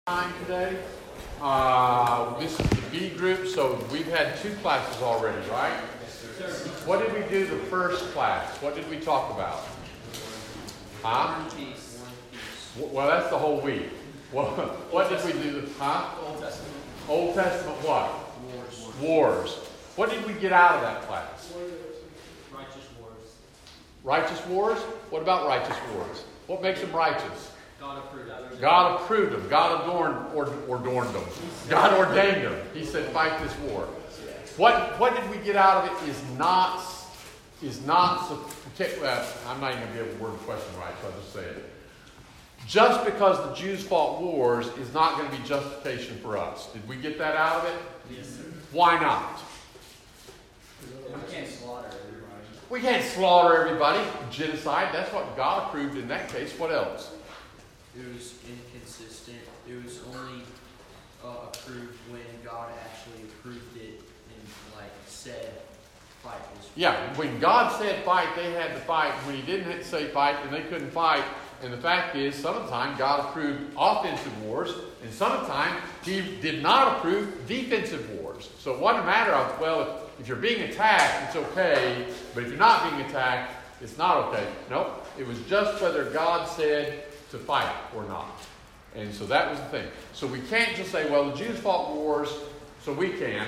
time today. This is the B group, so we've had 2 classes already, right? Yes, sir. What did we do the first class? What did we talk about? Huh? Well, that's the whole week. What did we do? Old Testament. Old Testament what? Wars. What did we get out of that class? Righteous wars. Righteous wars? What about righteous wars? What makes them righteous? God approved them. God approved them. God adorned them. God ordained them. He said, fight this war. What did we get out of it is not I'm not even going to be able to word the question right, so I'll just say it. Just because the Jews fought wars is not going to be justification for us. Did we get that out of it? Yes, sir. Why not? We can't slaughter everybody. We can't slaughter everybody. Genocide, that's what God approved in that case. What else? It was inconsistent. It was only approved when God actually approved it and said fight this. Yeah, when God said fight, they had to fight. When He didn't say fight, then they couldn't fight. And the fact is, sometimes God approved offensive wars, and sometimes He did not approve defensive wars. So it wasn't a matter of, well, if you're being attacked, it's okay, but if you're not being attacked, it's not okay. Nope, it was just whether God said to fight or not. And so that was the thing. So we can't just say, well, the Jews fought wars, so we can.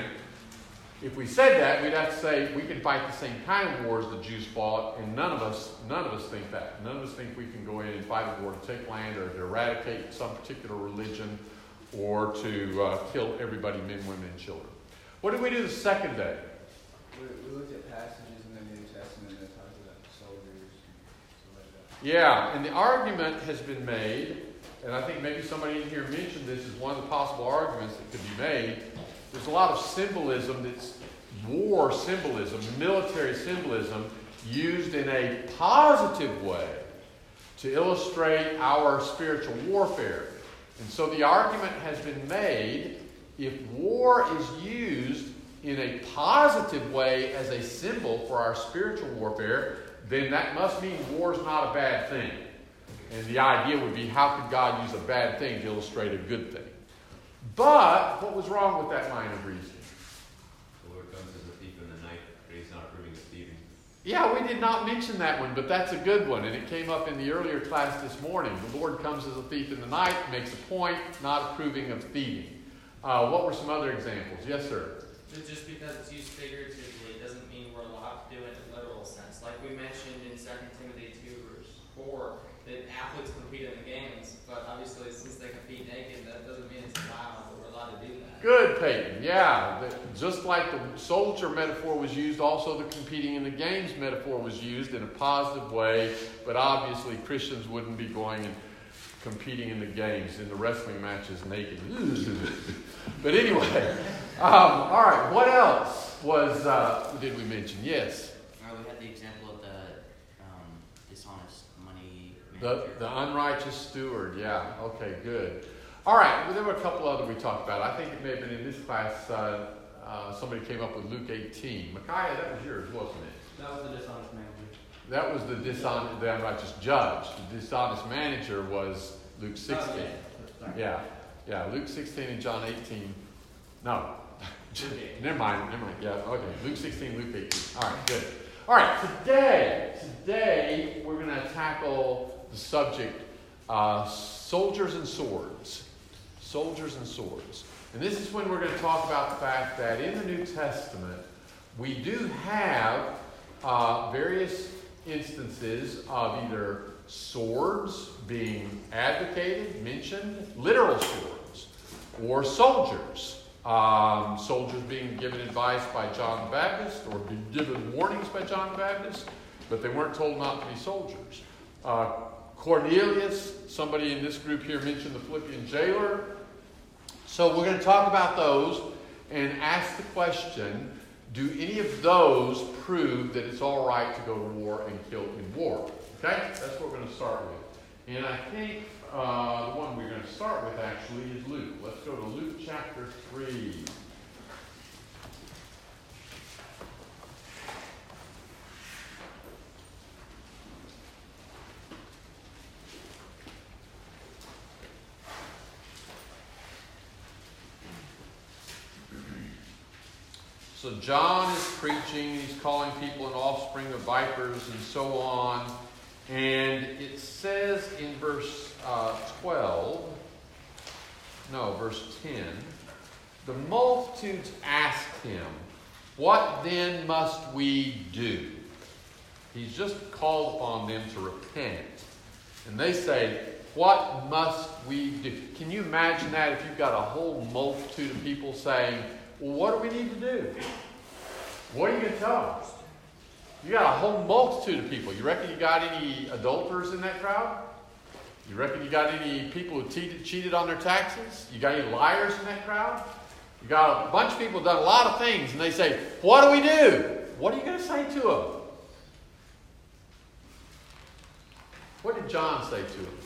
If we said that, we'd have to say we can fight the same kind of wars the Jews fought, and none of us think that. None of us think we can go in and fight a war to take land or to eradicate some particular religion or to kill everybody, men, women, and children. What did we do the second day? We looked at passages in the New Testament that talk about soldiers and stuff like that. Yeah, and the argument has been made, and I think maybe somebody in here mentioned this as one of the possible arguments that could be made. There's a lot of symbolism that's war symbolism, military symbolism, used in a positive way to illustrate our spiritual warfare. And so the argument has been made, if war is used in a positive way as a symbol for our spiritual warfare, then that must mean war is not a bad thing. And the idea would be, how could God use a bad thing to illustrate a good thing? But what was wrong with that line of reasoning? The Lord comes as a thief in the night, but He's not approving of thieving. Yeah, we did not mention that one, but that's a good one. And it came up in the earlier class this morning. The Lord comes as a thief in the night, makes a point, not approving of thieving. What were some other examples? Yes, sir? Just because it's used figuratively doesn't mean we're allowed to do it in a literal sense. Like we mentioned in 2 Timothy 2, verse 4, that athletes compete in the games, but obviously since they compete naked, that doesn't mean it's allowed, but we're allowed to do that. Good, Peyton. Yeah, just like the soldier metaphor was used, also the competing in the games metaphor was used in a positive way, but obviously Christians wouldn't be going and competing in the games, in the wrestling matches naked. But anyway, all right, what else did we mention? Yes? We had the example of the dishonest money manager. The unrighteous steward, yeah. Okay, good. All right, well, there were a couple other we talked about. I think it may have been in this class, somebody came up with Luke 18. Micaiah, that was yours, wasn't it? That was the dishonest manager. That was the unrighteous judge. The dishonest manager was Luke 16. Yeah, Luke 16 and John 18. No, never mind. Yeah, okay. Luke 16, Luke 18. All right, good. All right, today we're going to tackle the subject soldiers and swords. Soldiers and swords. And this is when we're going to talk about the fact that in the New Testament, we do have various instances of either swords being advocated, mentioned, literal swords, or soldiers. Soldiers being given advice by John the Baptist or being given warnings by John the Baptist, but they weren't told not to be soldiers. Cornelius, somebody in this group here mentioned the Philippian jailer. So we're going to talk about those and ask the question, do any of those prove that it's all right to go to war and kill in war? Okay? That's what we're going to start with. And I think the one we're going to start with actually is Luke. Let's go to Luke chapter 3. So John is preaching, he's calling people an offspring of vipers and so on. And it says in verse 10, the multitudes asked him, "What then must we do?" He's just called upon them to repent. And they say, "What must we do?" Can you imagine that if you've got a whole multitude of people saying, "Well, what do we need to do?" What are you going to tell them? You got a whole multitude of people. You reckon you got any adulterers in that crowd? You reckon you got any people who cheated on their taxes? You got any liars in that crowd? You got a bunch of people who done a lot of things, and they say, "What do we do?" What are you going to say to them? What did John say to them?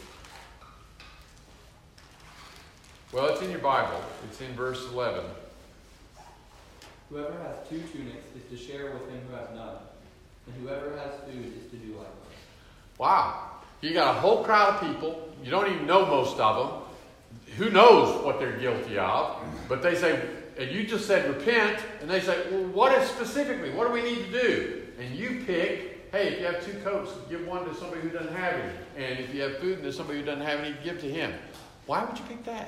Well, it's in your Bible. It's in verse 11. Whoever has 2 tunics is to share with him who has none, and whoever has food is to do likewise. Wow. You got a whole crowd of people. You don't even know most of them. Who knows what they're guilty of? But they say, and you just said repent, and they say, "Well, what is specifically? What do we need to do?" And you pick, hey, if you have 2 coats, give one to somebody who doesn't have any. And if you have food and there's somebody who doesn't have any, give to him. Why would you pick that?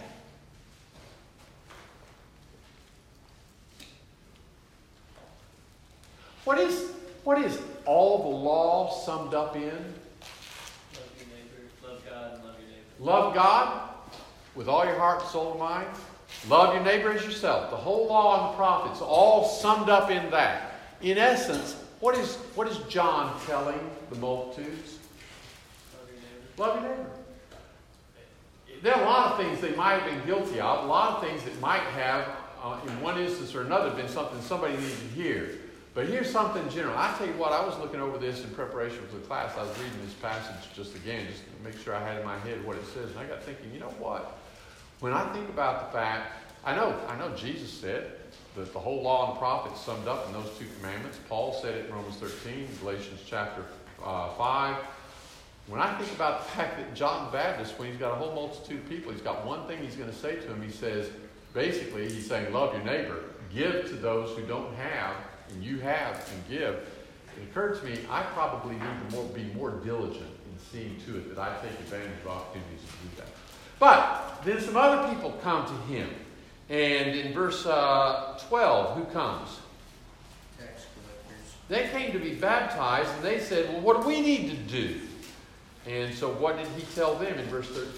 What is all the law summed up in? Love your neighbor, love God, and love your neighbor. Love God with all your heart, soul, and mind. Love your neighbor as yourself. The whole law and the prophets, all summed up in that. In essence, what is John telling the multitudes? Love your neighbor. Love your neighbor. There are a lot of things they might have been guilty of. A lot of things that might have, in one instance or another, been something somebody needed to hear. But here's something general. I tell you what, I was looking over this in preparation for the class. I was reading this passage just to make sure I had in my head what it says. And I got thinking, you know what? When I think about the fact, I know Jesus said that the whole law and the prophets summed up in those 2 commandments. Paul said it in Romans 13, Galatians chapter 5. When I think about the fact that John the Baptist, when he's got a whole multitude of people, he's got one thing he's going to say to them. He says, basically, he's saying, love your neighbor. Give to those who don't have, and you have, and give. It occurred to me, I probably need to be more diligent in seeing to it that I take advantage of opportunities to do that. But then some other people come to him. And in verse 12, who comes? Tax collectors. They came to be baptized, and they said, well, what do we need to do? And so what did he tell them in verse 13?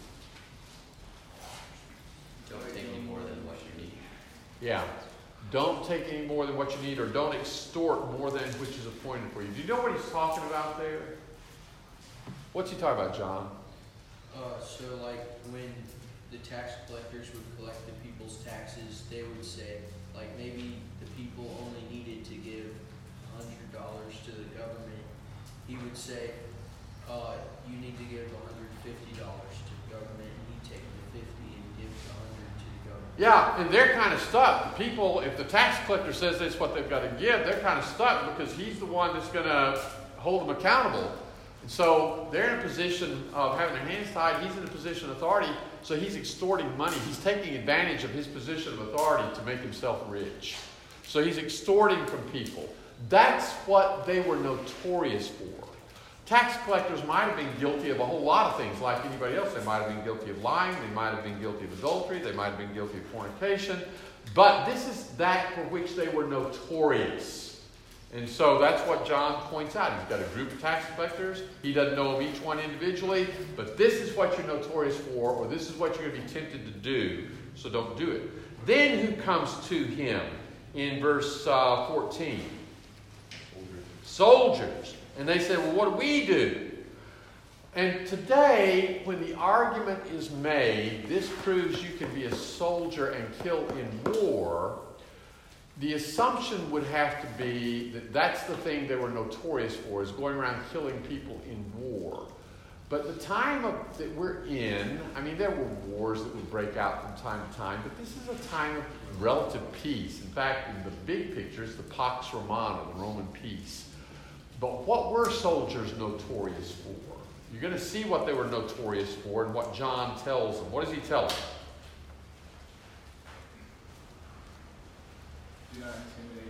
Don't take any more than what you need. Yeah. Don't take any more than what you need, or don't extort more than which is appointed for you. Do you know what he's talking about there? What's he talking about, John? So like when the tax collectors would collect the people's taxes, they would say, like maybe the people only needed to give $100 to the government. He would say, you need to give $150 to the government, and he'd take the 50 and give the 100 to the government. Yeah, and they're kind of stuck. The people, if the tax collector says that's what they've got to give, they're kind of stuck because he's the one that's going to hold them accountable. And so they're in a position of having their hands tied. He's in a position of authority, so he's extorting money. He's taking advantage of his position of authority to make himself rich. So he's extorting from people. That's what they were notorious for. Tax collectors might have been guilty of a whole lot of things like anybody else. They might have been guilty of lying. They might have been guilty of adultery. They might have been guilty of fornication. But this is that for which they were notorious. And so that's what John points out. He's got a group of tax collectors. He doesn't know of each one individually. But this is what you're notorious for, or this is what you're going to be tempted to do. So don't do it. Then who comes to him in verse 14? Soldiers. And they say, well, what do we do? And today, when the argument is made, this proves you can be a soldier and kill in war. The assumption would have to be that that's the thing they were notorious for, is going around killing people in war. But the time that we're in, I mean, there were wars that would break out from time to time, but this is a time of relative peace. In fact, in the big picture, it's the Pax Romana, the Roman peace. But what were soldiers notorious for? You're going to see what they were notorious for and what John tells them. What does he tell them? Do not intimidate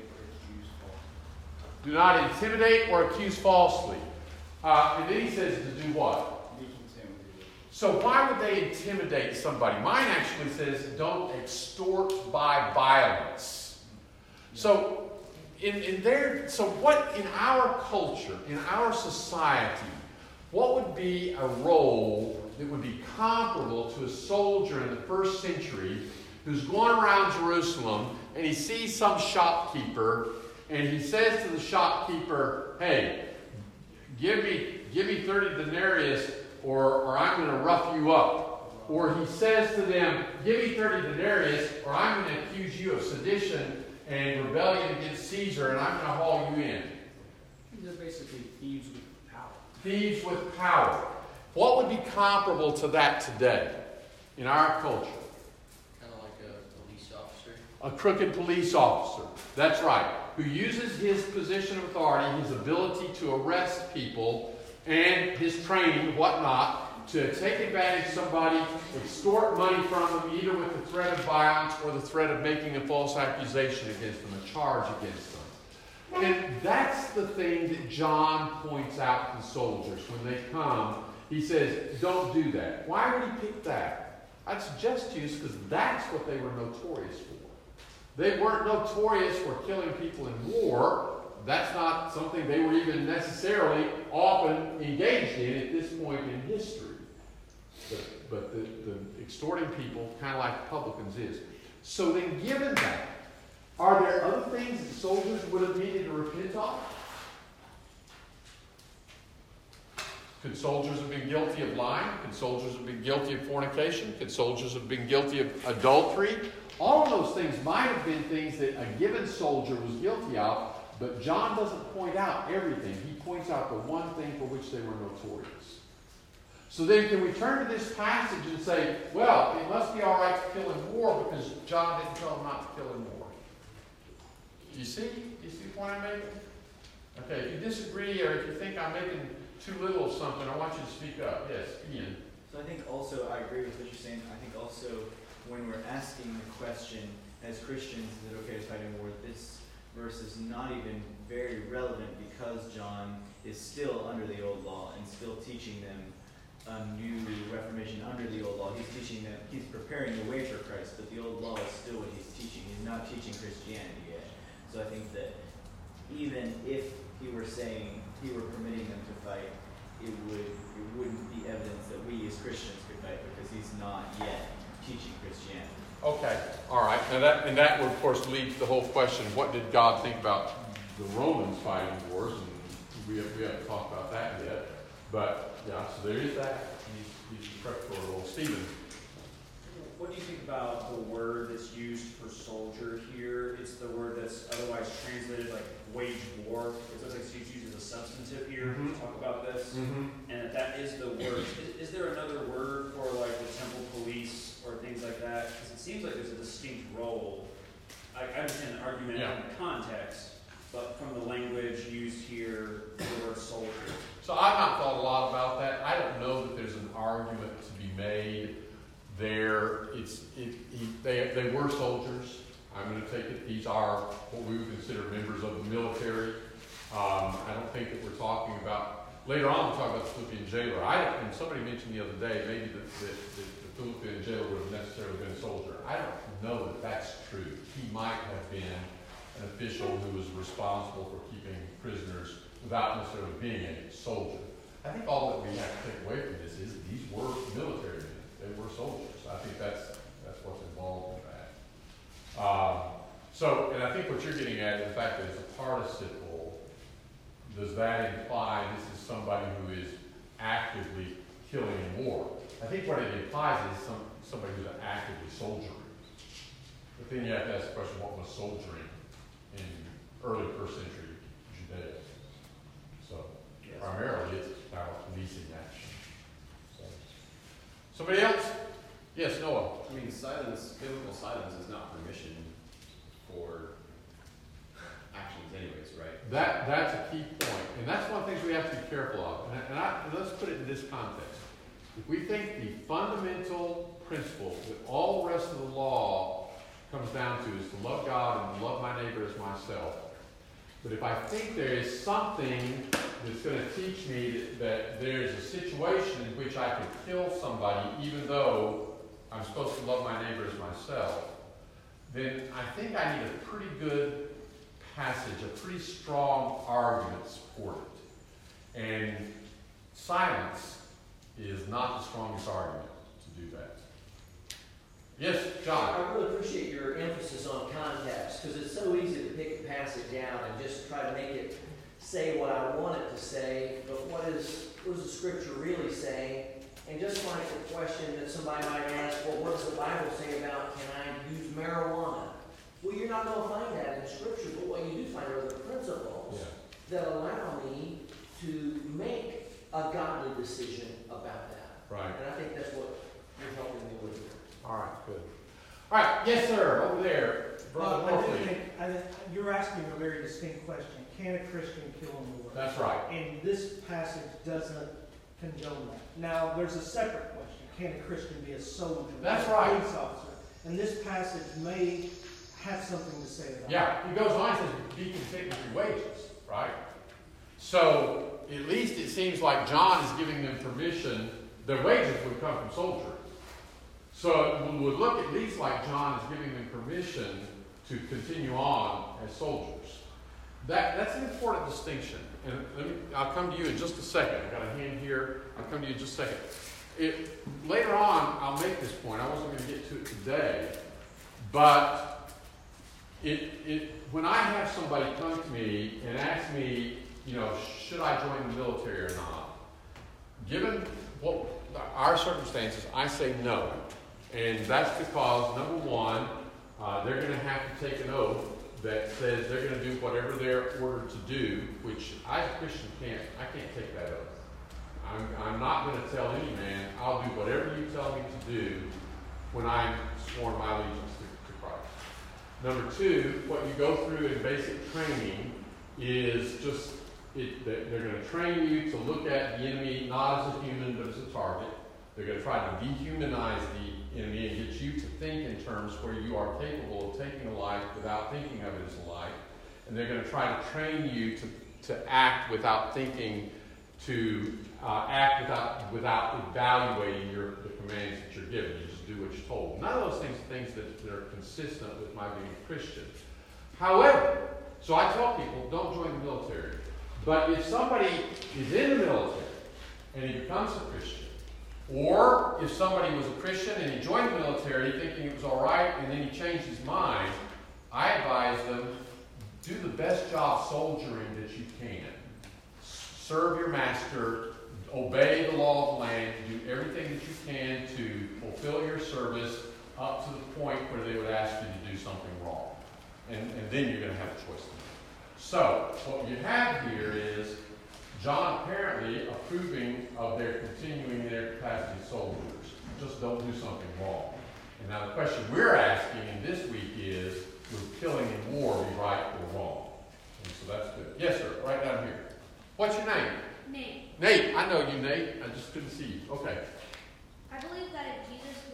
Do not intimidate or accuse falsely. And then he says to do what? So why would they intimidate somebody? Mine actually says don't extort by violence. So what in our culture, in our society, what would be a role that would be comparable to a soldier in the first century who's going around Jerusalem and he sees some shopkeeper and he says to the shopkeeper, hey, give me 30 denarius or I'm going to rough you up. Or he says to them, give me 30 denarius or I'm going to accuse you of sedition and rebellion against Caesar and I'm going to haul you in. These are basically thieves with power. Thieves with power. What would be comparable to that today in our culture? Kind of like a police officer. A crooked police officer. That's right. Who uses his position of authority, his ability to arrest people, and his training, whatnot, to take advantage of somebody, extort money from them, either with the threat of violence or the threat of making a false accusation against them, a charge against them. And that's the thing that John points out to soldiers when they come. He says, don't do that. Why would he pick that? I'd suggest to you because that's what they were notorious for. They weren't notorious for killing people in war. That's not something they were even necessarily often engaged in at this point in history. But the extorting people, kind of like publicans, is. So then, given that, are there other things that soldiers would have needed to repent of? Could soldiers have been guilty of lying? Could soldiers have been guilty of fornication? Could soldiers have been guilty of adultery? All of those things might have been things that a given soldier was guilty of, but John doesn't point out everything. He points out the one thing for which they were notorious. So then can we turn to this passage and say, well, it must be all right to kill in war because John didn't tell them not to kill in war. Do you see? Do you see the point I'm making? Okay, if you disagree or if you think I'm making too little of something, I want you to speak up. Yes, Ian. So I think also, I agree with what you're saying. I think also when we're asking the question as Christians, is it okay to fight in war? This verse is not even very relevant because John is still under the old law and still teaching them a new reformation under the old law. He's teaching them, he's preparing the way for Christ, but the old law is still what he's teaching. He's not teaching Christianity yet. So I think that even if he were saying, he were permitting them to fight, it wouldn't be evidence that we as Christians could fight because he's not yet teaching Christianity. Okay, all right. Now that would, of course, lead to the whole question, what did God think about the Romans fighting wars? And we haven't talked about that yet. But, yeah, so there is that. He's prepped for a little. Stephen. What do you think about the word that's used for soldier here? It's the word that's otherwise translated like wage war. It looks like it's used as a substantive here to talk about this. And that is the word. Is there another word for like the temple police or things like that? Because it seems like there's a distinct role. I understand the argument in the context, but from the language used here, the word soldier. So I've not thought a lot about that. I don't know that there's an argument to be made there. They were soldiers. I'm going to take it. These are what we would consider members of the military. I don't think that we're talking about, later on we'll talk about the Philippian jailer. And somebody mentioned the other day, maybe that the Philippian jailer would have necessarily been a soldier. I don't know that that's true. He might have been an official who was responsible for keeping prisoners without necessarily being a soldier. I think all that we have to take away from this is these were military men. They were soldiers. I think that's what's involved in that. And I think what you're getting at is the fact that it's a participle. Does that imply this is somebody who is actively killing in war? I think what it implies is somebody who's actively soldiering. But then you have to ask the question, what was soldiering in early first century Judea? So primarily it's about policing action. So. Somebody else? Yes, Noah. I mean, biblical silence is not permission for actions anyways, right? That's a key point. And that's one of the things we have to be careful of. And let's put it in this context. If we think the fundamental principle that all the rest of the law comes down to is to love God and to love my neighbor as myself, But if I think there is something that's going to teach me that there's a situation in which I could kill somebody even though I'm supposed to love my neighbor as myself, then I think I need a pretty good passage, a pretty strong argument to support it. And silence is not the strongest argument to do that. Yes, John? I really appreciate your emphasis on context, because it's so easy to pick a passage out and just try to make it say what I want it to say, but what is the scripture really saying? And just like the question that somebody might ask, well, what does the Bible say about can I use marijuana? Well, you're not going to find that in Scripture, but what you do find are the principles that allow me to make a godly decision about that. Right. And I think that's what you're helping me with here. All right, good. All right, yes, sir, over there. Brother I do Morphy. think, you're asking a very distinct question. Can a Christian kill a Lord? That's right. And this passage doesn't condone that. Now, there's a separate question. Can a Christian be a soldier? That's a right. police officer? And this passage may have something to say about Yeah, he goes on and says, be content with your wages, right? So, at least it seems like John is giving them permission. Their wages would come from soldiers. So it would look at least like John is giving them permission to continue on as soldiers. That's an important distinction. And I'll come to you in just a second. I've got a hand here. I'll come to you in just a second. Later on, I'll make this point. I wasn't going to get to it today. But when I have somebody come to me and ask me, should I join the military or not? Given our circumstances, I say no. And that's because, number one, they're going to have to take an oath that says they're going to do whatever they're ordered to do, which I, as a Christian, I can't take that oath. I'm not going to tell any man, I'll do whatever you tell me to do when I'm sworn my allegiance to Christ. Number two, what you go through in basic training is just, they're going to train you to look at the enemy not as a human, but as a target. They're going to try to dehumanize the enemy and get you to think in terms where you are capable of taking a life without thinking of it as a life. And they're going to try to train you to act without thinking, to act without evaluating the commands that you're given. You just do what you're told. None of those things are things that are consistent with my being a Christian. However, so I tell people, don't join the military. But if somebody is in the military and he becomes a Christian, or if somebody was a Christian and he joined the military thinking it was all right and then he changed his mind, I advise them, do the best job soldiering that you can. Serve your master, obey the law of the land, do everything that you can to fulfill your service up to the point where they would ask you to do something wrong. And then you're going to have a choice to make. So, what you have here is John apparently approving of their continuing their capacity as soldiers. Just don't do something wrong. And now the question we're asking in this week is, would killing in war be right or wrong? And so that's good. Yes, sir. Right down here. What's your name? Nate. Nate. I know you, Nate. I just couldn't see you. Okay. I believe that if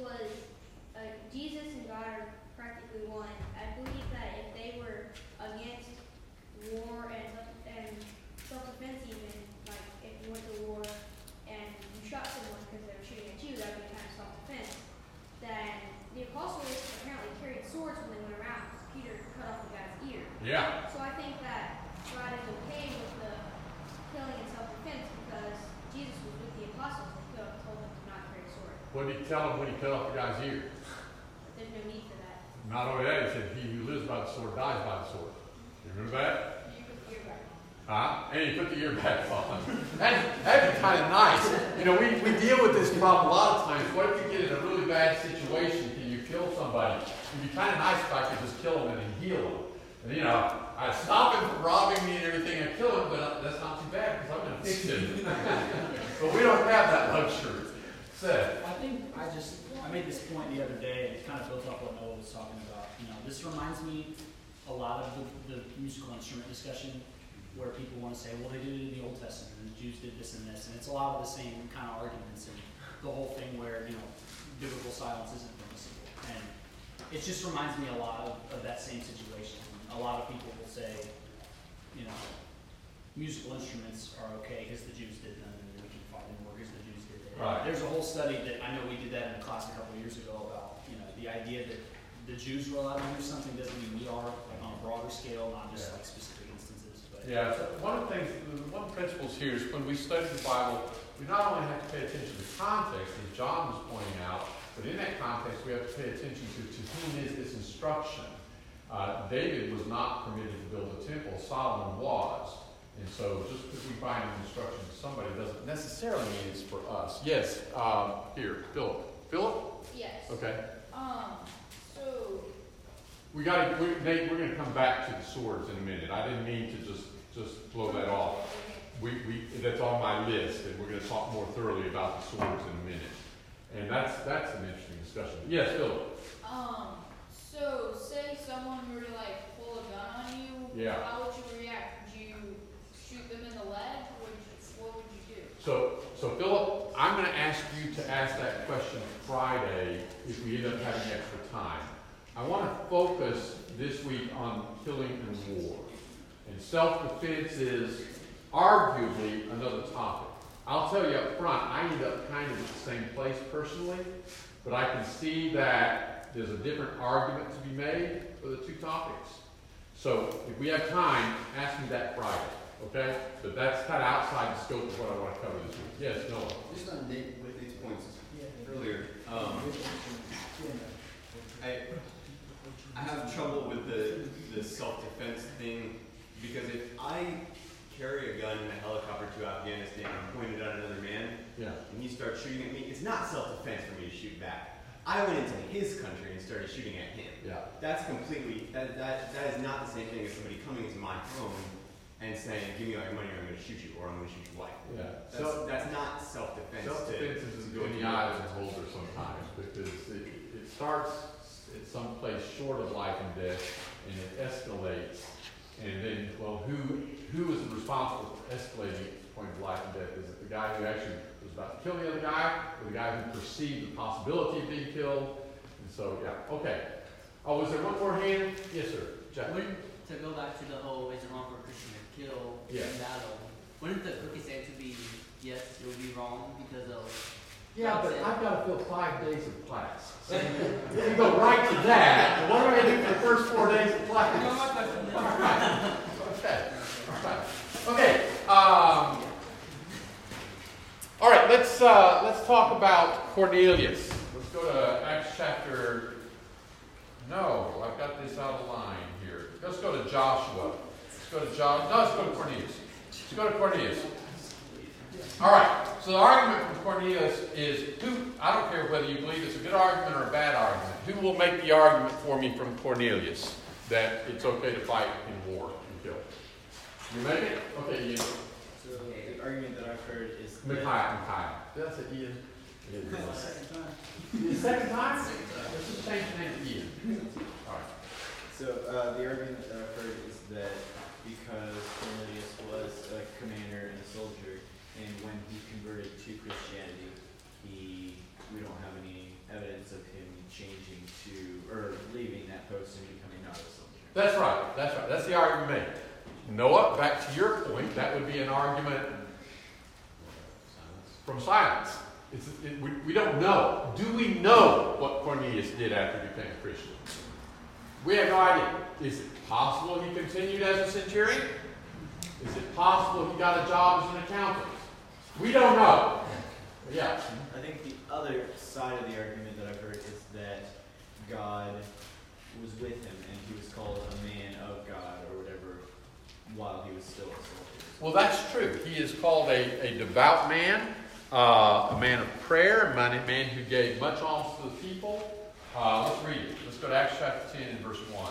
Jesus and God are practically one, I believe that if they were against war and self-defense even, like if you went to war and you shot someone because they were shooting at you, that would be kind of self-defense, then the apostles apparently carried swords when they went around because Peter cut off the guy's ear. Yeah. So I think that God is okay with the killing in self-defense because Jesus was with the apostles and told them to not carry a sword. What did he tell him when he cut off the guy's ear? There's no need for that. Not only that, he said, he who lives by the sword dies by the sword. You remember that? You put the ear back. And he put the ear back on. That'd be kind of nice. We deal with this problem a lot of times. What if you get in a really bad situation? Can you kill somebody? It'd be kind of nice if I could just kill them and then heal them. And I'd stop him from robbing me and everything and kill him, but that's not too bad because I'm going to fix him. But we don't have that luxury. Seth. I made this point the other day, and it kind of built off what Noah was talking about. This reminds me a lot of the musical instrument discussion, where people want to say, well, they did it in the Old Testament, and the Jews did this and this, and it's a lot of the same kind of arguments, and the whole thing where, biblical silence isn't permissible. And it just reminds me a lot of that same situation. A lot of people will say, you know, musical instruments are okay because the Jews did them, and we can fight them more because the Jews did them. Right. There's a whole study that I know we did that in a class a couple of years ago about, you know, the idea that the Jews were allowed to do something doesn't mean we are, like on a broader scale, not just like specific instances. But Yeah, so one of the things, one of the principles here is when we study the Bible, we not only have to pay attention to context, as John was pointing out, but in that context, we have to pay attention to whom is this instruction. David was not permitted to build a temple. Solomon was. And so just because we find an instruction to somebody doesn't necessarily mean it's for us. Yes, here, Philip. Philip? Yes. Okay. So Nate, we're going to come back to the swords in a minute. I didn't mean to just blow that off. That's on my list, and we're going to talk more thoroughly about the swords in a minute. And that's an interesting discussion. Yes, Philip. So say someone were to like pull a gun on you. Yeah. How would you react? Would you shoot them in the leg? What would you do? So Philip, I'm going to ask you to ask that question Friday if we end up having extra time. I want to focus this week on killing and war. And self-defense is arguably another topic. I'll tell you up front, I end up kind of at the same place personally, but I can see that there's a different argument to be made for the two topics. So if we have time, ask me that Friday, okay? But that's kind of outside the scope of what I want to cover this week. Yes, Noah? Just on with Nate's points earlier, I have trouble with the self-defense thing, because if I carry a gun in a helicopter to Afghanistan and point it at another man, and he starts shooting at me, it's not self-defense for me to shoot back. I went into his country and started shooting at him. Yeah. That's completely, that is not the same thing as somebody coming into my home and saying, give me all your money or I'm going to shoot you, or I'm going to shoot your wife. Yeah. That's not self-defense. Self-defense is as good in the eye as a holder sometimes, because it starts at some place short of life and death, and it escalates. And then, well, who is responsible for escalating it to the point of life and death? Is it the guy who actually was about to kill the other guy, or the guy who perceived the possibility of being killed? And so, yeah, okay. Oh, was there one more hand? Yes, sir. Jack. To go back to the whole, is it wrong for a Christian to kill in battle? Wouldn't the quickest answer be yes, it would be wrong because of? Yeah, but I've got to fill 5 days of class. So you go right to that. What am I going to do for the first 4 days of class? No, my question. Okay. All right. Let's talk about Cornelius. Let's go to Acts chapter. No, I've got this out of line here. Let's go to Joshua. Let's go to John. No, let's go to Cornelius. Let's go to Cornelius. All right. So the argument from Cornelius is who. I don't care whether you believe it's a good argument or a bad argument. Who will make the argument for me from Cornelius that it's okay to fight in war and kill? You make it? Okay, Ian. So the argument that I've heard is Mikhail. Did I say Ian? The second time? Let's just change the name to Ian. All right. So the argument that I've heard is that because Cornelius was a commander and a soldier, and when he converted to Christianity, we don't have any evidence of him changing to or leaving that post and becoming not a soldier. That's right. That's right. That's the argument made. Noah, back to your point, that would be an argument from silence. We don't know. Do we know what Cornelius did after he became a Christian? We have no idea. Is it possible he continued as a centurion? Is it possible he got a job as an accountant? We don't know. Yeah. I think the other side of the argument that I've heard is that God was with him and he was called a man of God or whatever while he was still a soldier. Well, that's true. He is called a devout man, a man of prayer, a man who gave much alms to the people. Let's read it. Let's go to Acts chapter 10 and verse 1.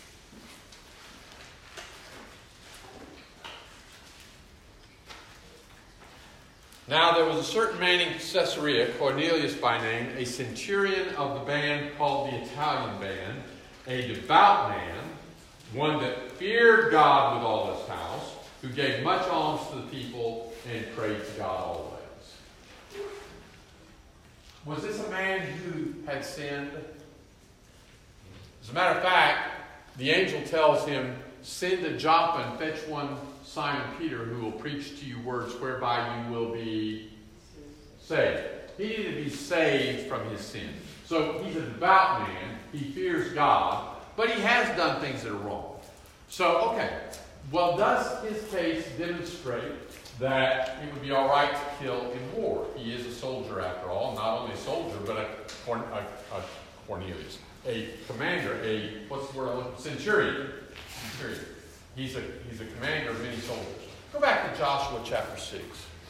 Now there was a certain man in Caesarea, Cornelius by name, a centurion of the band called the Italian band, a devout man, one that feared God with all his house, who gave much alms to the people and prayed to God always. Was this a man who had sinned? As a matter of fact, the angel tells him send to Joppa and fetch one Simon Peter who will preach to you words whereby you will be saved. He needed to be saved from his sin. So he's a devout man. He fears God. But he has done things that are wrong. So, okay. Well, does his case demonstrate that it would be all right to kill in war? He is a soldier after all. Not only a soldier, but a Cornelius. A commander, what's the word? Centurion. He's a commander of many soldiers. Go back to Joshua chapter 6.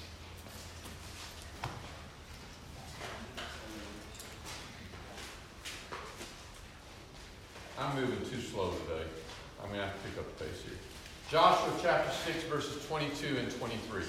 I'm moving too slow today. I'm going to have to pick up the pace here. Joshua chapter 6, verses 22 and 23.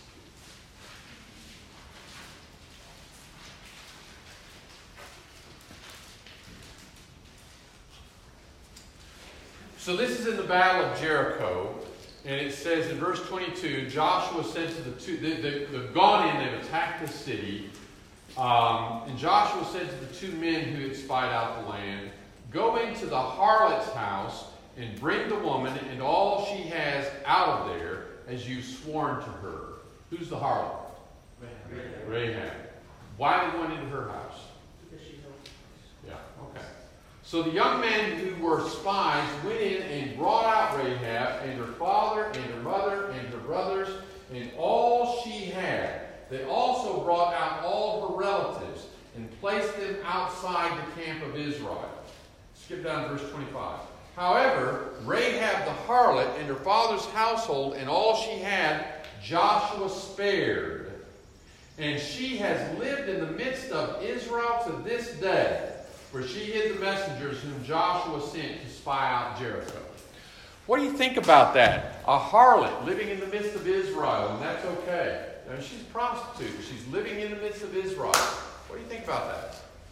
So this is in the Battle of Jericho, and it says in verse 22, Joshua said to the two, they've gone in, they've attacked the city, and Joshua said to the two men who had spied out the land, go into the harlot's house and bring the woman and all she has out of there as you've sworn to her. Who's the harlot? Rahab. Why did they go into her house? Because she's old. Yeah, okay. So the young men who were spies went in and brought out Rahab and her father and her mother and her brothers and all she had. They also brought out all her relatives and placed them outside the camp of Israel. Skip down to verse 25. However, Rahab the harlot and her father's household and all she had, Joshua spared. And she has lived in the midst of Israel to this day, where she hid the messengers whom Joshua sent to spy out Jericho. What do you think about that? A harlot living in the midst of Israel, and that's okay. Now, she's a prostitute. She's living in the midst of Israel. What do you think about that?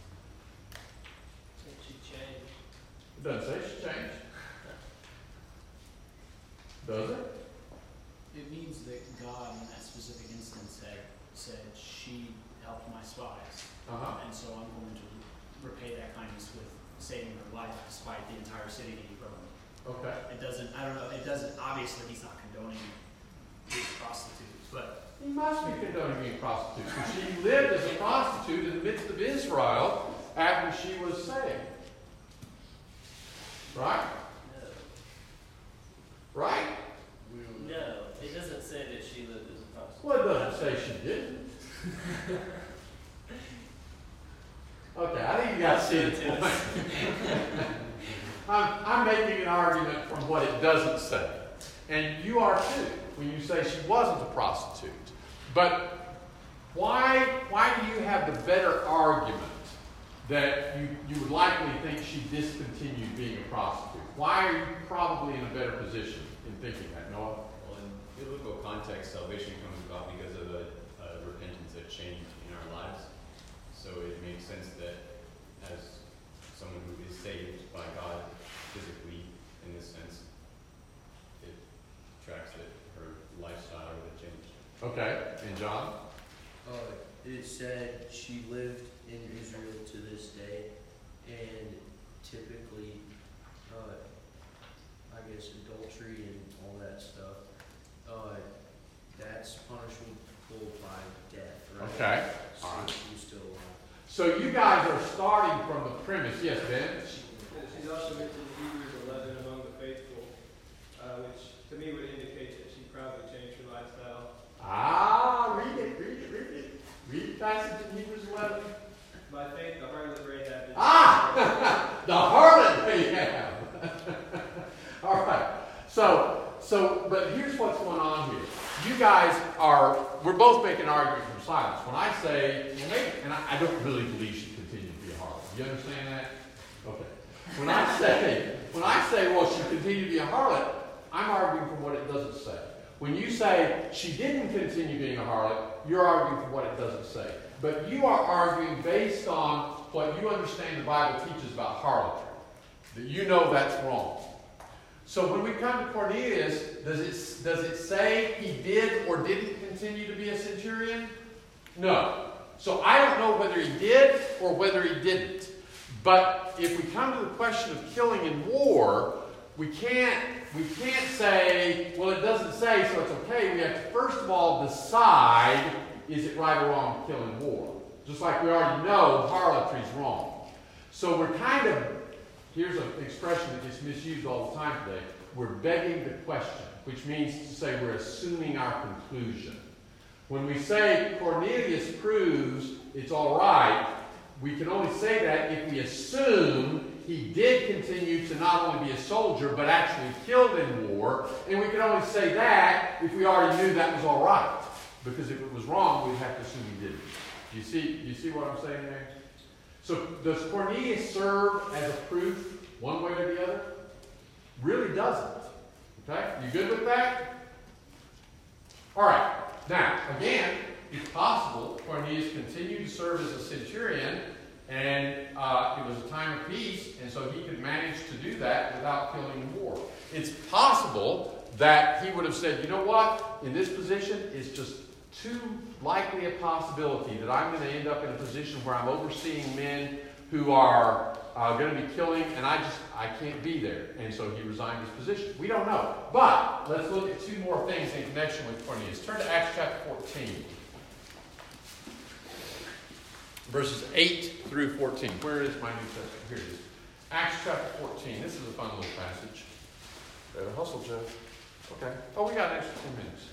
It doesn't say she changed. Does it? It means that God, in that specific instance, said she helped my spies. And so I'm going to repay that kindness with saving her life despite the entire city being burned. Okay. It doesn't, I don't know, it doesn't, obviously he's not condoning being prostitutes, but... He must be condoning being prostitutes. She lived as a prostitute in the midst of Israel after she was saved. Right? No. Right? No, it doesn't say that she lived as a prostitute. Well, it doesn't say she didn't. Okay, I think you got to see the point. I'm making an argument from what it doesn't say. And you are too, when you say she wasn't a prostitute. But why do you have the better argument that you would likely think she discontinued being a prostitute? Why are you probably in a better position in thinking that, Noah? Well, in biblical context, salvation comes about because of a repentance, a change in our lives. So it makes sense that as someone who is saved by God physically, in this sense, it tracks that her lifestyle would have changed. Okay, and John? It said she lived in Israel to this day, and typically, I guess adultery and all that stuff, that's punishable by death, right? Okay, So all right. she's still alive. So you guys are starting from the premise, yes, Ben? She's also mentioned in Hebrews 11 among the faithful, which to me would indicate that she probably changed her lifestyle. Read it. Read passage in Hebrews 11. By faith, the harlot Rahab is... The harlot Rahab. All right. So, but here's what's going on here. You guys we're both making an argument from silence. When I say, and I don't really believe she continued to be a harlot. You understand that? Okay. When I say, well, she continued to be a harlot, I'm arguing from what it doesn't say. When you say she didn't continue being a harlot, you're arguing from what it doesn't say. But you are arguing based on what you understand the Bible teaches about harlotry. That you know that's wrong. So when we come to Cornelius, does it say he did or didn't continue to be a centurion? No. So I don't know whether he did or whether he didn't. But if we come to the question of killing in war, we can't say, well, it doesn't say, so it's okay. We have to first of all decide, is it right or wrong to kill in war? Just like we already know harlotry is wrong. So we're kind of, here's an expression that gets misused all the time today, we're begging the question, which means to say we're assuming our conclusion. When we say Cornelius proves it's all right, we can only say that if we assume he did continue to not only be a soldier, but actually killed in war. And we can only say that if we already knew that was all right. Because if it was wrong, we'd have to assume he didn't. You see what I'm saying there? So does Cornelius serve as a proof one way or the other? Really doesn't. Okay? You good with that? All right. Now, again, it's possible Cornelius continued to serve as a centurion, and it was a time of peace, and so he could manage to do that without killing in war. It's possible that he would have said, you know what, in this position, it's just too likely a possibility that I'm going to end up in a position where I'm overseeing men who are going to be killing, and I can't be there. And so he resigned his position. We don't know. But let's look at two more things in connection with Cornelius. Turn to Acts chapter 14. Verses 8 through 14. Where is my New Testament? Here it is. Acts chapter 14. This is a fun little passage. Better hustle, Joe. Okay. Oh, we got an extra 10 minutes.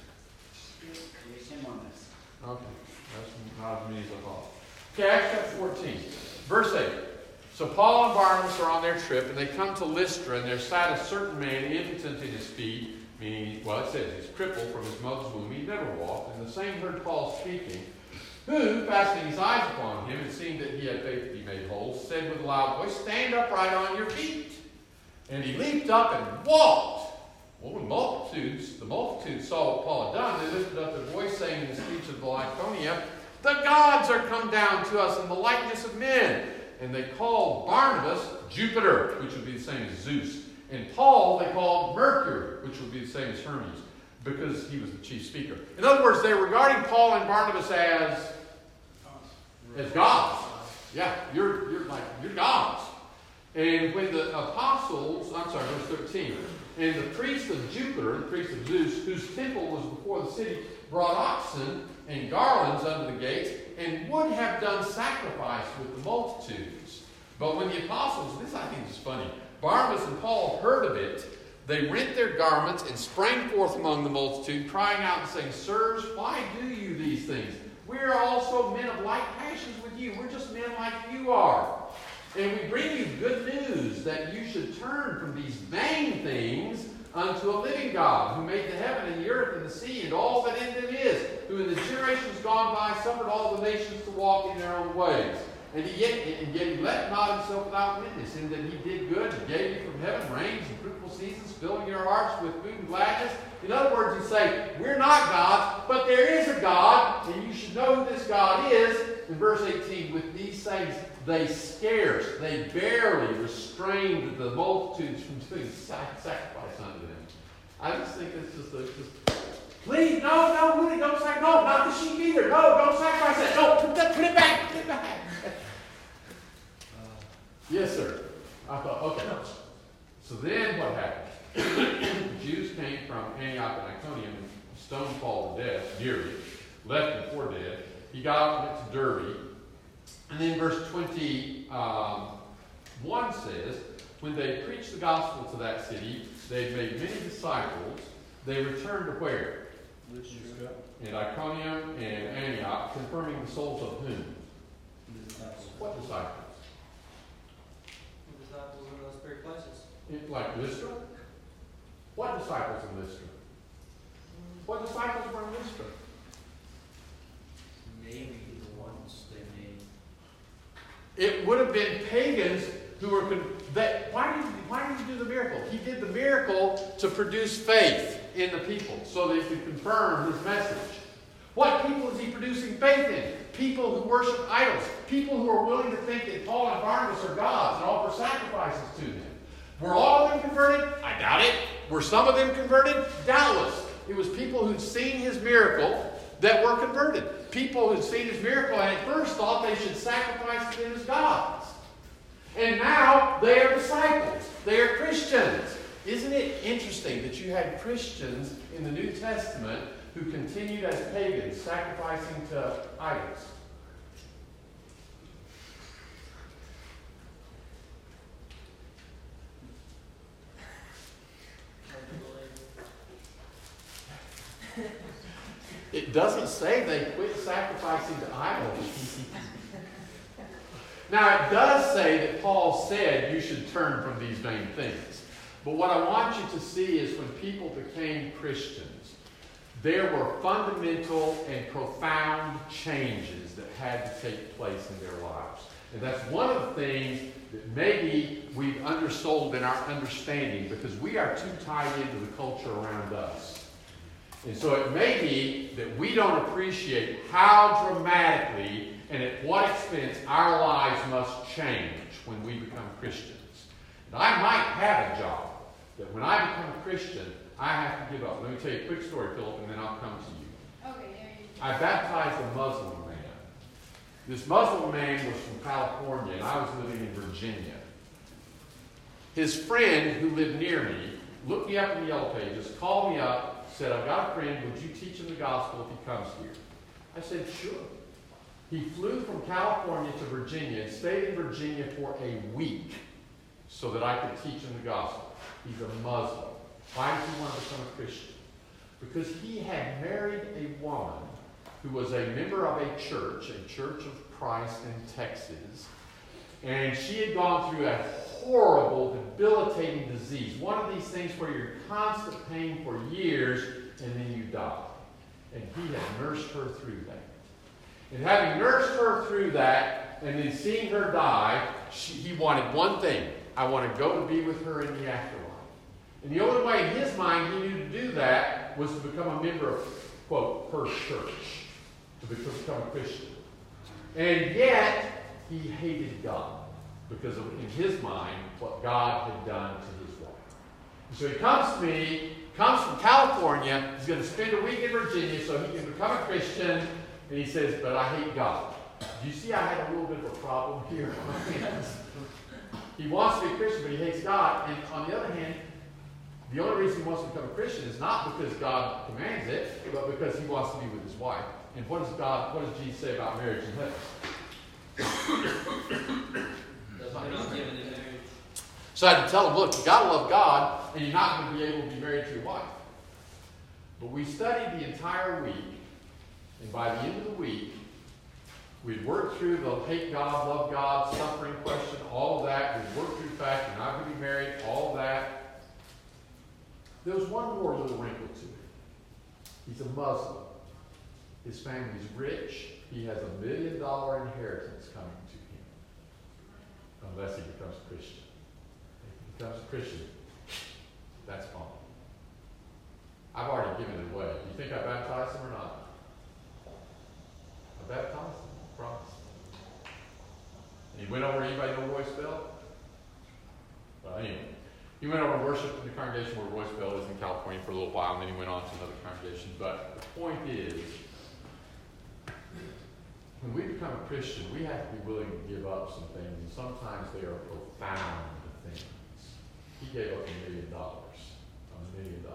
Okay. That's not as many as I thought. Okay, Acts chapter 14. Verse 8. So Paul and Barnabas are on their trip, and they come to Lystra, and there sat a certain man impotent in his feet, meaning, well, it says he's crippled from his mother's womb. He never walked. And the same heard Paul speaking, who, fastening his eyes upon him, and seeing that he had faith to be made whole, said with a loud voice, stand upright on your feet. And he leaped up and walked. Well, when the multitudes saw what Paul had done, they lifted up their voice, saying in the speech of the Lycaonia, the gods are come down to us in the likeness of men. And they called Barnabas Jupiter, which would be the same as Zeus. And Paul they called Mercury, which would be the same as Hermes, because he was the chief speaker. In other words, they're regarding Paul and Barnabas as gods. Yeah, you're gods. And when the apostles, verse 13, and the priest of Jupiter, the priest of Zeus, whose temple was before the city, brought oxen and garlands under the gates, and would have done sacrifice with the multitudes. But when the apostles, this I think is funny, Barnabas and Paul heard of it, they rent their garments and sprang forth among the multitude, crying out and saying, sirs, why do you these things? We are also men of like passions with you. We're just men like you are. And we bring you good news that you should turn from these vain things unto a living God, who made the heaven and the earth and the sea and all that in them is, who in the generations gone by suffered all the nations to walk in their own ways. And yet he left not himself without witness, in that he did good and gave you from heaven rains and fruitful seasons, filling your hearts with food and gladness. In other words, he say, we're not gods, but there is a God, and you should know who this God is. In verse 18, with these sayings, they barely restrained the multitudes from doing sacrifice unto them. I just think it's just please, no, really, don't sacrifice. No, not the sheep either. No, don't sacrifice it. No, put it back. Yes, sir. I thought, okay. So then what happened? The Jews came from Antioch and Iconium and stoned Paul to death, nearly, left him for dead. He got up and went to Derbe. And then verse 21 says, when they preached the gospel to that city, they made many disciples. They returned to where? Lystra. And Iconium and Antioch, confirming the souls of whom? The disciples. What disciples? The disciples in those three places. Like Lystra? What disciples in Lystra? What disciples were in Lystra? Maybe the ones they made. It would have been pagans who were why did he do the miracle? He did the miracle to produce faith in the people so they could confirm his message. What people is he producing faith in? People who worship idols. People who are willing to think that Paul and Barnabas are gods and offer sacrifices to them. Were all of them converted? I doubt it. Were some of them converted? Doubtless. It was people who'd seen his miracle that were converted. People who'd seen his miracle and at first thought they should sacrifice to them as gods. And now they are disciples. They are Christians. Isn't it interesting that you had Christians in the New Testament who continued as pagans, sacrificing to idols? It doesn't say they quit sacrificing to idols. Now, it does say that Paul said you should turn from these vain things. But what I want you to see is when people became Christians, there were fundamental and profound changes that had to take place in their lives. And that's one of the things that maybe we've undersold in our understanding because we are too tied into the culture around us. And so it may be that we don't appreciate how dramatically and at what expense our lives must change when we become Christians. And I might have a job that when I become a Christian, I have to give up. Let me tell you a quick story, Philip, and then I'll come to you. Okay, there you go. I baptized a Muslim man. This Muslim man was from California, and I was living in Virginia. His friend who lived near me looked me up in the Yellow Pages, called me up, said, I've got a friend, would you teach him the gospel if he comes here? I said, sure. He flew from California to Virginia and stayed in Virginia for a week so that I could teach him the gospel. He's a Muslim. Why did he want to become a Christian? Because he had married a woman who was a member of a Church of Christ in Texas, and she had gone through a horrible, debilitating disease. One of these things where you're in constant pain for years and then you die. And he had nursed her through that. And having nursed her through that and then seeing her die, he wanted one thing. I want to go to be with her in the afterlife. And the only way in his mind he knew to do that was to become a member of, quote, her church, to become a Christian. And yet, he hated God because of, in his mind, what God had done to his wife. And so he comes to me, comes from California, he's going to spend a week in Virginia so he can become a Christian, and he says, but I hate God. Do you see I had a little bit of a problem here? He wants to be a Christian, but he hates God. And on the other hand, the only reason he wants to become a Christian is not because God commands it, but because he wants to be with his wife. And what does Jesus say about marriage in heaven? So I had to tell him, look, you've got to love God, and you're not going to be able to be married to your wife. But we studied the entire week, and by the end of the week, we'd worked through the hate God, love God, suffering question, all of that. We'd worked through the fact you're not going to be married, all of that. There was one more little wrinkle to it. He's a Muslim. His family's rich. He has $1 million inheritance coming to him. Unless he becomes a Christian. If he becomes a Christian, that's fine. I've already given it away. Do you think I baptized him or not? I baptized him, I promise. And he went over, anybody know Royce Bell? Well, anyway. He went over and worshiped in the congregation where Royce Bell is in California for a little while, and then he went on to another congregation. But the point is, when we become a Christian, we have to be willing to give up some things, and sometimes they are profound things. He gave up $1 million. $1 million.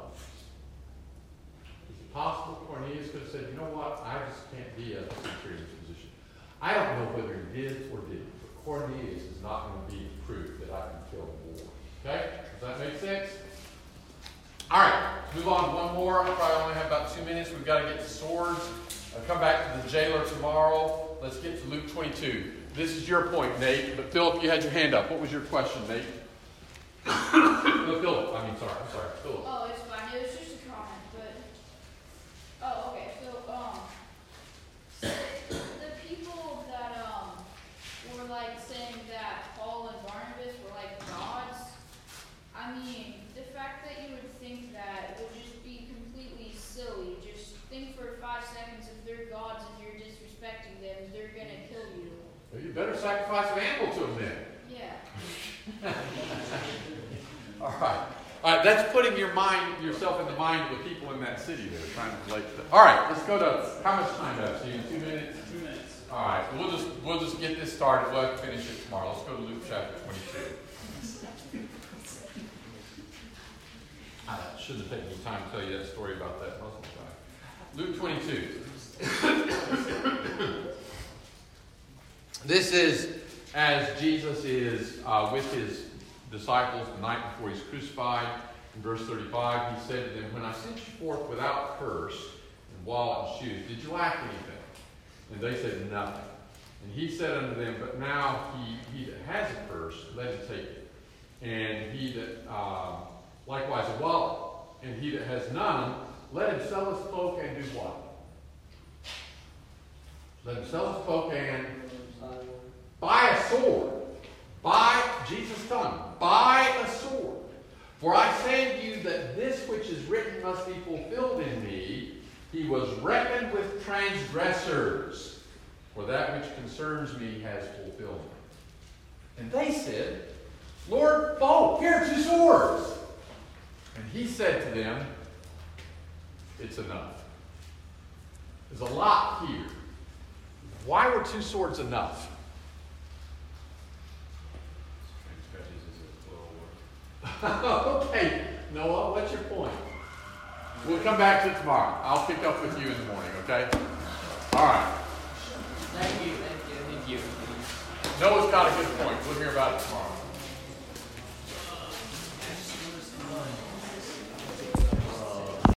Is it possible Cornelius could have said, you know what, I just can't be a centurion's position? I don't know whether he did or didn't, but Cornelius is not going to be proof that I can kill a war. Okay? Does that make sense? All right, move on to one more. I probably only have about 2 minutes. We've got to get to swords. I'll come back to the jailer tomorrow. Let's get to Luke 22. This is your point, Nate. But Philip, you had your hand up. What was your question, Nate? Philip. I'm sorry. Philip. Oh, it's fine. It was just a comment, but... Oh, okay. So, the people that, were, like, saying that Paul and Barnabas were, like, gods, I mean, the fact that you would think that would just be completely silly. Just think for 5 seconds, if they're gods and you're disrespecting them, they're going to kill you. Well, you better sacrifice an animal to them then. Yeah. All right. That's putting yourself in the mind of the people in that city that are trying to relate to that. All right, let's go to, how much time do I have, Steve? 2 minutes? 2 minutes. All right, we'll just get this started. We'll finish it tomorrow. Let's go to Luke chapter 22. shouldn't have taken any time to tell you that story about that Muslim guy. Luke 22. This is as Jesus is with his disciples the night before he's crucified. In verse 35, he said to them, "When I sent you forth without purse and wallet and shoes, did you lack anything?" And they said, "Nothing." And he said unto them, "But now he that has a purse, let him take it. And he that likewise a wallet. And he that has none, let him sell his cloak and do what? Let him sell his cloak and buy a sword." Buy, Jesus telling him, buy a sword. "For I say to you that this which is written must be fulfilled in me. He was reckoned with transgressors. For that which concerns me has fulfillment." And they said, "Lord, here are 2 swords. And he said to them, "It's enough." There's a lot here. Why were 2 swords enough? Okay, Noah, what's your point? We'll come back to it tomorrow. I'll pick up with you in the morning, okay? All right. Thank you. Noah's got a good point. We'll hear about it tomorrow.